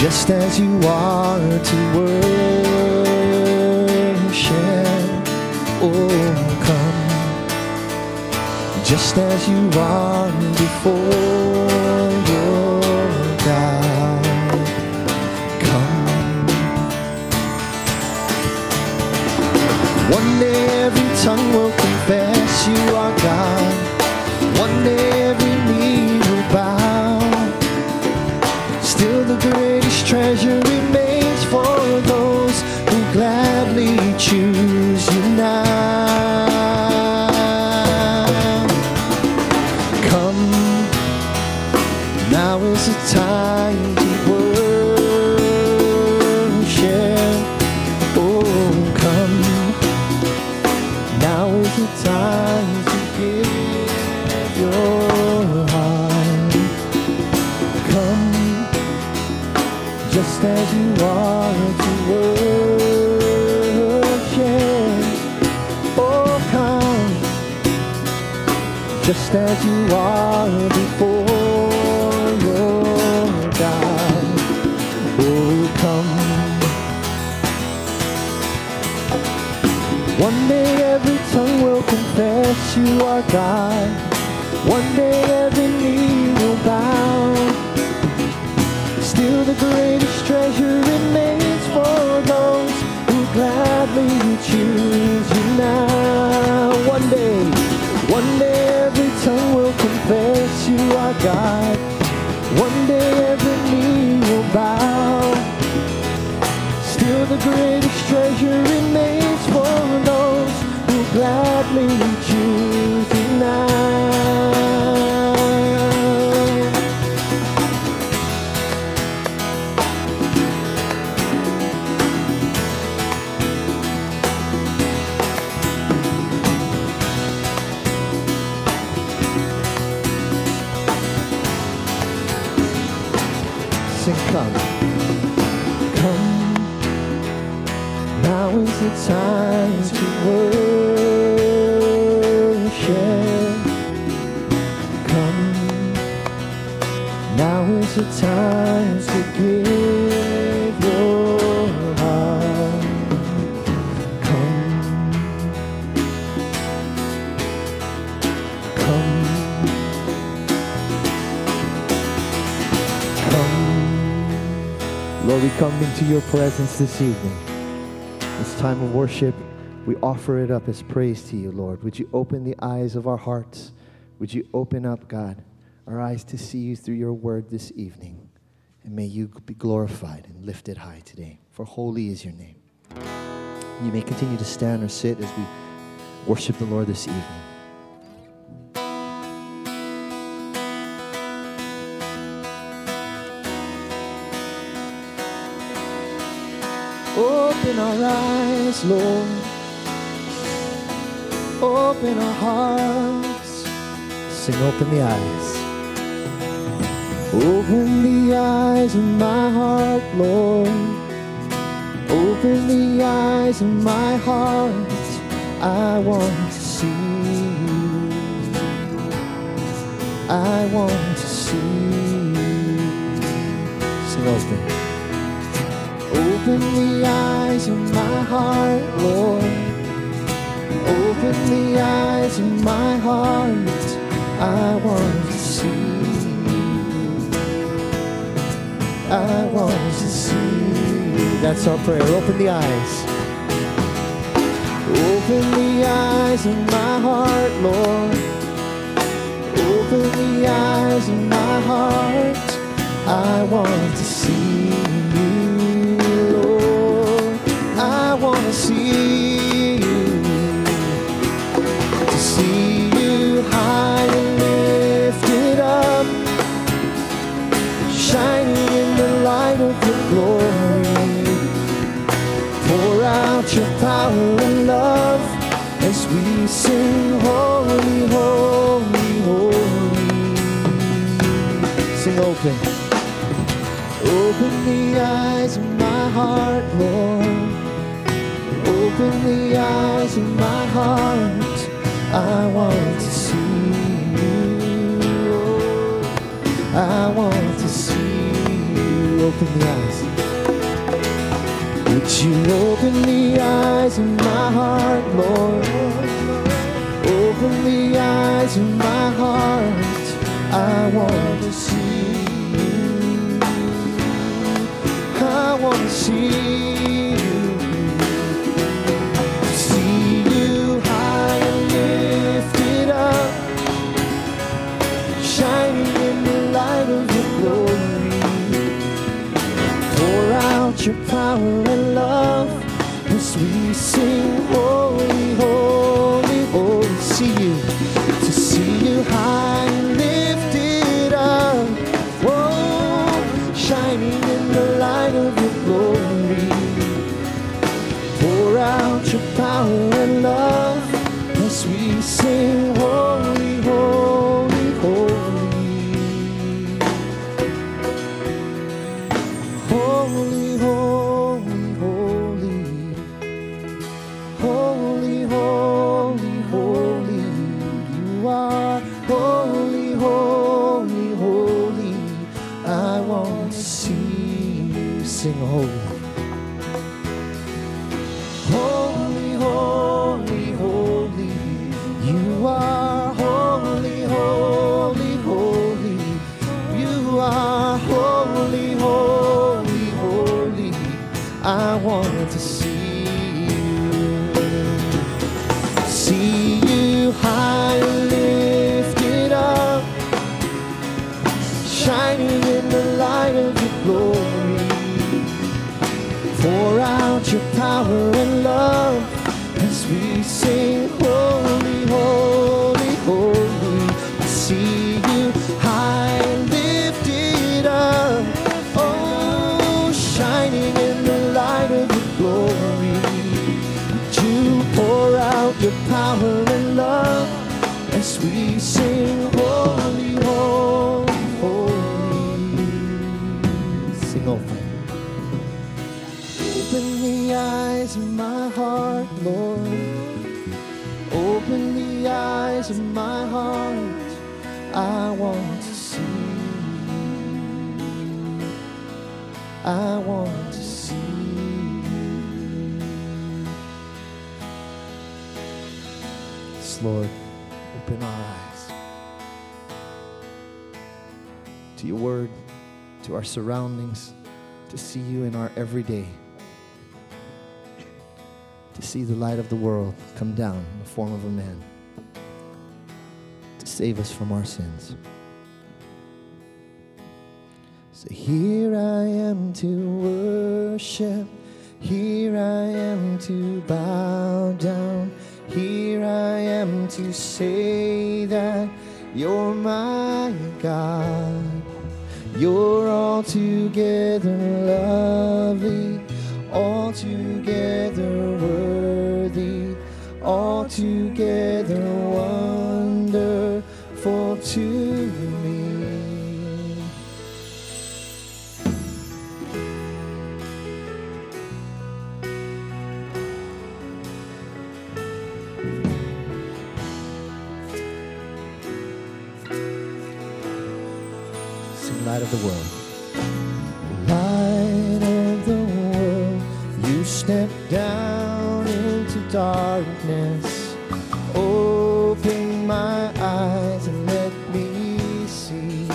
just as you are to worship. Oh, come, just as you are before your God. Come. One day every tongue will confess you are God. One day every knee will bow. Still the greatest treasure remains for those who gladly choose you now. Come, now is the time to worship. Oh, come, now is the time to give your heart. Come, just as you are to worship. Oh, come, just as you are before your God. Oh, come. One day every tongue will confess you are God. One day every knee will bow. Still the greatest treasure remains for those who gladly choose you now. One day every tongue will confess you are God. One day every knee will bow. Still the greatest treasure remains for those who gladly choose you now. Sing, come, come, now is the time to worship. Come, now is the time to give your heart. Come, come, come. Lord, we come into your presence this evening. This time of worship, we offer it up as praise to you, Lord. Would you open the eyes of our hearts? Would you open up, God, our eyes to see you through your word this evening? And may you be glorified and lifted high today, for holy is your name. You may continue to stand or sit as we worship the Lord this evening. Open our eyes, Lord. Open our hearts. Sing, open the eyes. Open the eyes of my heart, Lord. Open the eyes of my heart. I want to see you. I want to see you. Sing, open. Open the eyes of my heart, Lord. Open the eyes of my heart. I want to see you. I want to see you. That's our prayer. Open the eyes. Open the eyes of my heart, Lord. Open the eyes of my heart. I want to see you. I want to see you high and lifted up, shining in the light of your glory. Pour out your power and love as we sing, holy, holy, holy. Sing, open. Open the eyes of my heart, Lord. Open the eyes of my heart. I want to see you. I want to see you. open the eyes? Would you open the eyes of my heart, Lord? Open the eyes of my heart. I want to see you. I want to see you. See you high and lifted up, shining in the light of your glory. Pour out your power and love as we sing, holy, holy, holy. See you, to see you high and lifted up, oh, shining in the light of your glory. Pour out your power and love as we sing, holy, holy, holy. Holy, holy, holy. Holy, holy, holy. You are holy, holy, holy. I want to see you. Sing holy. Holy, holy, holy. You are holy, holy, holy. You are holy, holy, holy. I want to see you. See you high and lifted up, shining in the light of your glory. Pour out your power and love as we sing, holy, holy, holy. I see you high and lifted up, oh, shining in the light of your glory. Would you pour out your power and love as we sing, holy, holy, holy. Sing over. Open the eyes of my heart, Lord. Open the eyes of my heart. I want to see you. I want to see you. Yes, Lord, open our eyes to your word, to our surroundings, to see you in our everyday, to see the light of the world come down in the form of a man to save us from our sins. So here I am to worship, here I am to bow down, here I am to say that you're my God. You're altogether lovely, altogether worthy, altogether wonderful to me. Sing light of the world. Light of the world, you step down into darkness. Open my eyes and let me see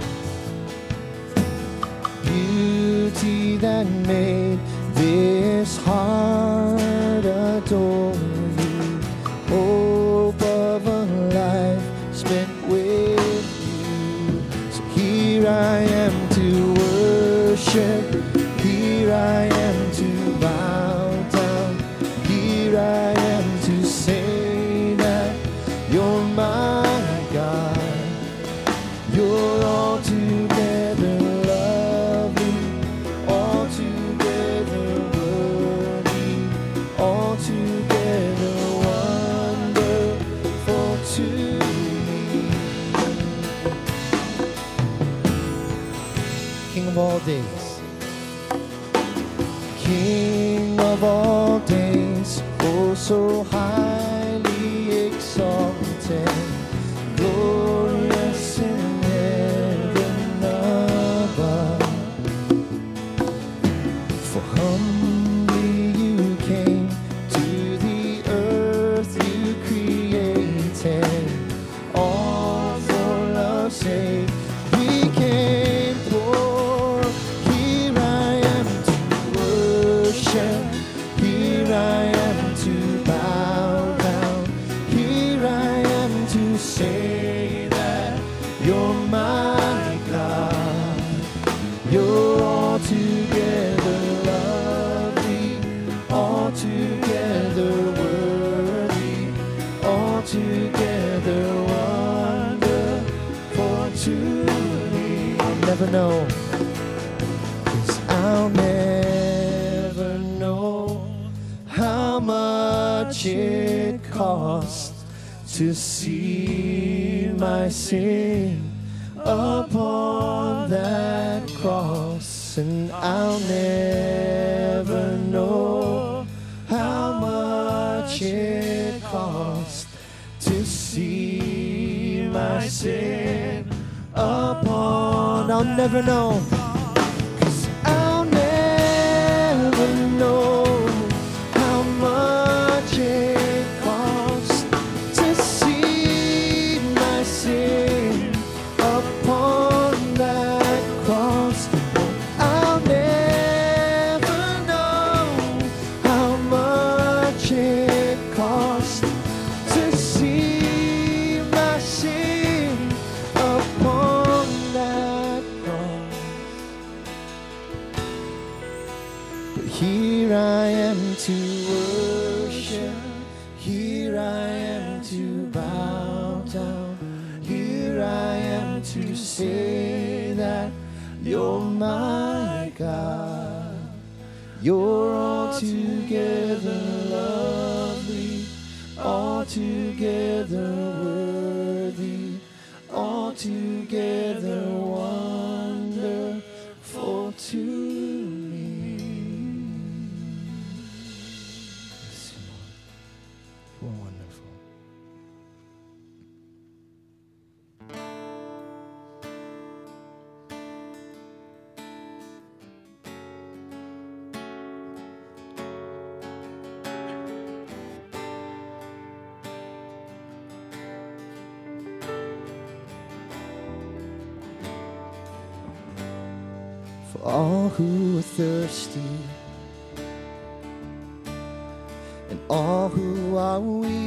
beauty that made this heart adore you. Hope of a life spent with you. So here I am to worship, here I am to bow down, here I am to say that you're my God. You're altogether lovely, altogether worthy, altogether wonderful to me. King of all days, King of all days, oh so highly exalted, glorious in heaven above. never know. 'Cause I'll never know how much it cost to see my sin upon that cross. And I'll never know how much it cost to see my sin upon. I'll never know. 'Cause I'll never know how much it cost to see my sin upon that cross. I'll never know how much it cost to see my sin upon that cross. But here I am to worship, here I am to bow down, here I am to say that you're my God. You're altogether lovely, altogether worthy, altogether wonderful to me. Yes, Lord. You are wonderful. For all who are thirsty and all who are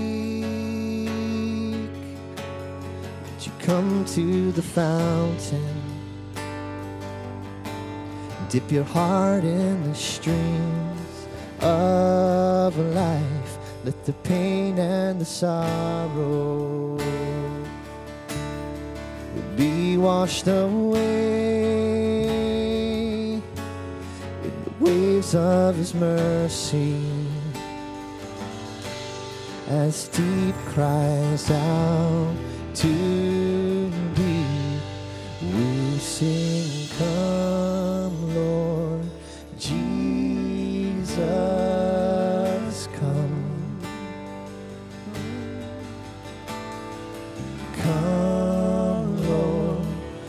weak, would you come to the fountain, dip your heart in the streams of life, let the pain and the sorrow be washed away in the waves of His mercy. As deep cries out to Thee, we sing, come, Lord Jesus, come. Come, Lord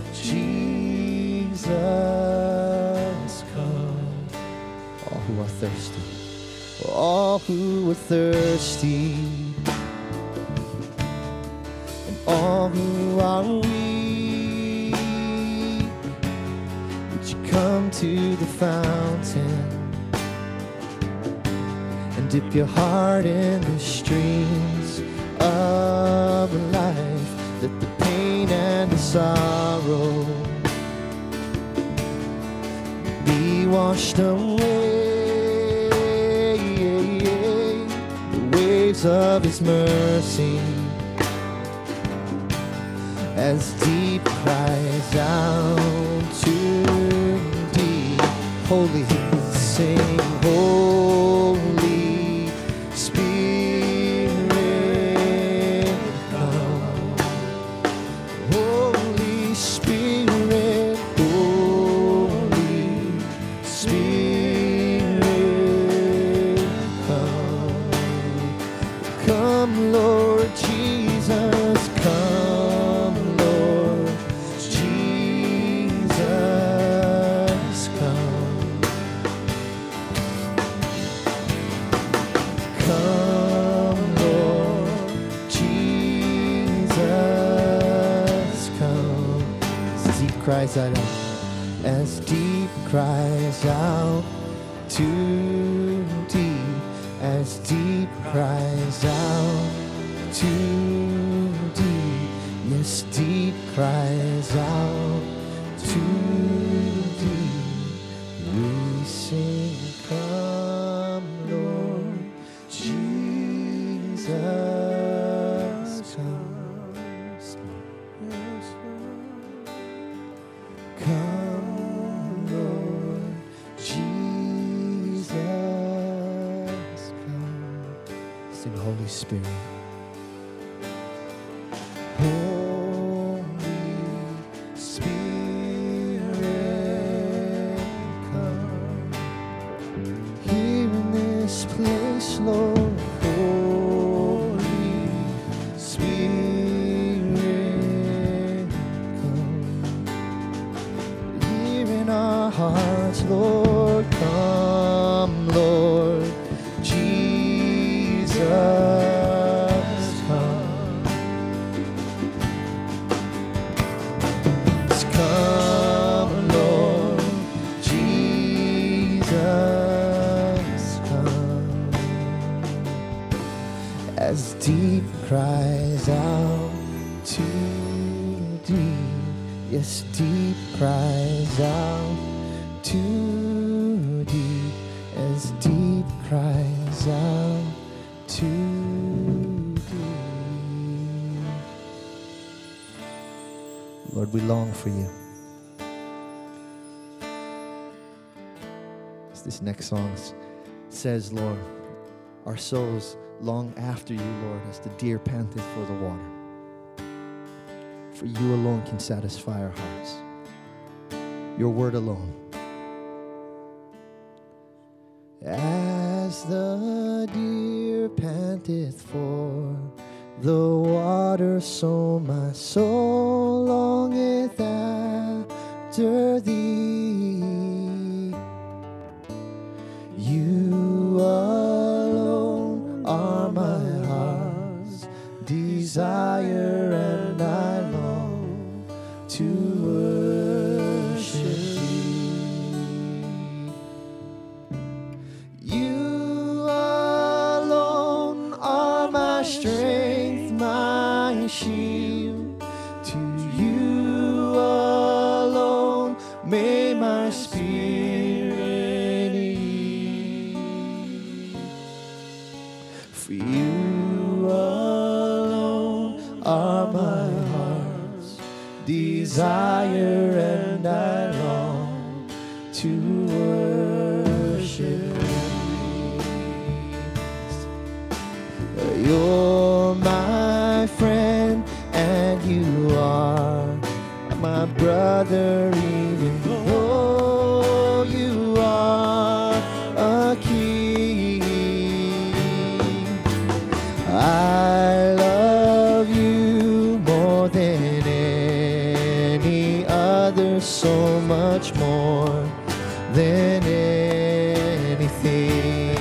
Jesus, come. All who are thirsty, all who are thirsty, and all who are weak, would you come to the fountain and dip your heart in the streams of life, let the pain and the sorrow be washed away, the waves of His mercy, as deep cries out to Thee. Holy, sing, Holy Spirit, come. Holy Spirit, Holy Spirit, come. Come, Lord Jesus, come, Lord Jesus, come. Come, Lord Jesus, come. As deep cries out, as deep cries out to Thee, as deep cries out to Thee, yes, deep cries out to Thee. We sing, come, Lord Jesus, come. Come. Holy Spirit. Holy Spirit, come here in this place, Lord. Holy Spirit, come here in our hearts, Lord. Come, Lord Jesus, come. Come, Lord Jesus, come. As deep cries out to deep, yes, deep cries out to deep, as deep cries out to deep. Lord, we long for you. As this next song says, Lord, our souls long after you, Lord, as the deer panteth for the water. For you alone can satisfy our hearts. Your word alone. As the deer panteth for the water, so my soul longeth after thee. You alone are my heart's desire, and I long to worship thee. You alone are my strength, my shield. To you alone may my spirit yield. For you alone are my heart's desire, and I long to worship. You're my friend, and you are my brother, even though you are a king. I love you more than any other, so much more than anything.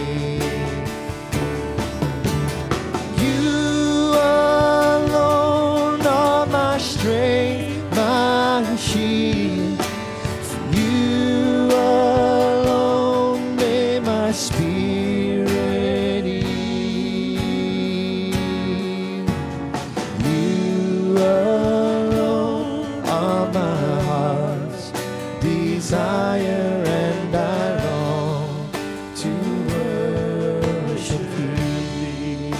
You alone are my strength, my shield. For you alone may my spirit yield. You alone are my heart's desire, and I long to worship thee.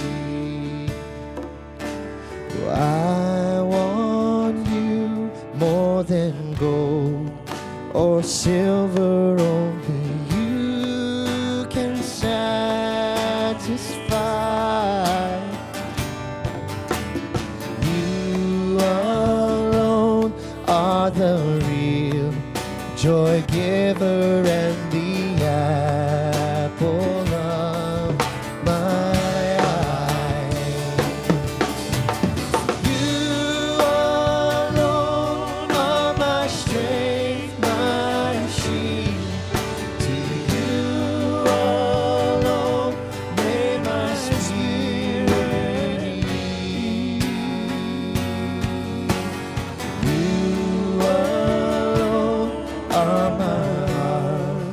I want you more than gold or silver, only you can satisfy. You alone are the real joy giver and the apple of my eye. You alone are my strength, my shield. To you alone may my spirit yield. You alone are my heart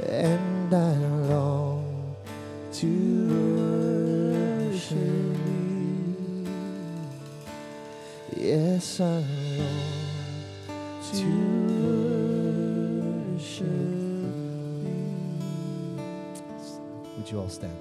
and I long to worship thee. Yes, I long to worship thee. Would you all stand?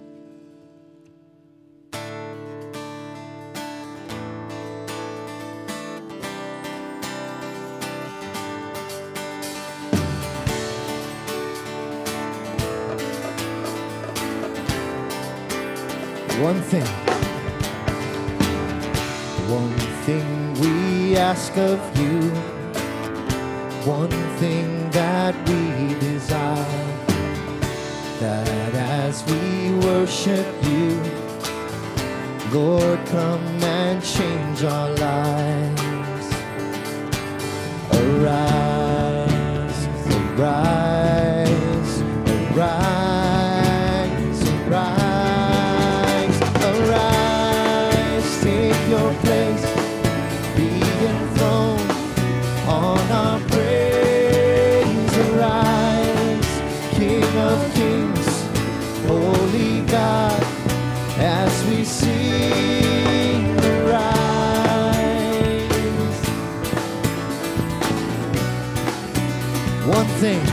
One thing we ask of you, one thing that we desire, that as we worship you, Lord, come and change our lives. Arise, arise, arise, arise, arise, take your place, be enthroned on our praise. Arise, King of Kings, Holy God, as we sing, arise. One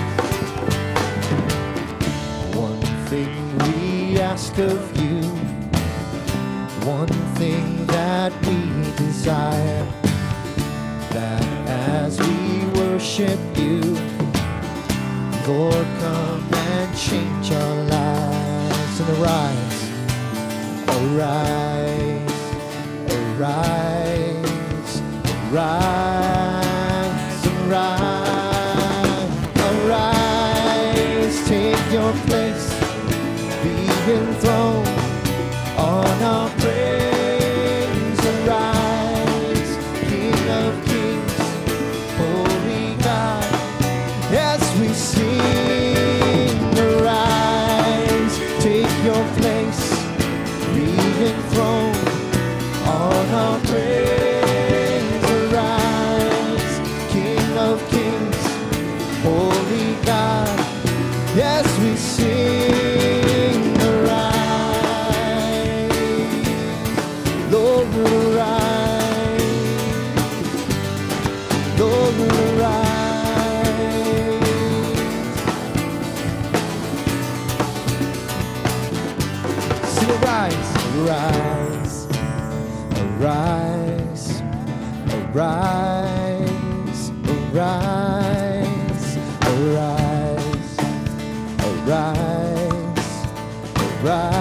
thing we ask of you, one thing that we desire, that as we worship you, Lord, come and change our lives. And arise, arise, arise, arise, arise, arise, take your place, be enthroned on our praise. Arise, King of Kings, Holy God, as we sing. Arise, take your place, be enthroned on our praise. Arise, King of Kings, Holy God, as we sing. Arise, Lord, arise, Lord, arise. Sing, arise, arise, arise, arise, arise, arise, arise, arise.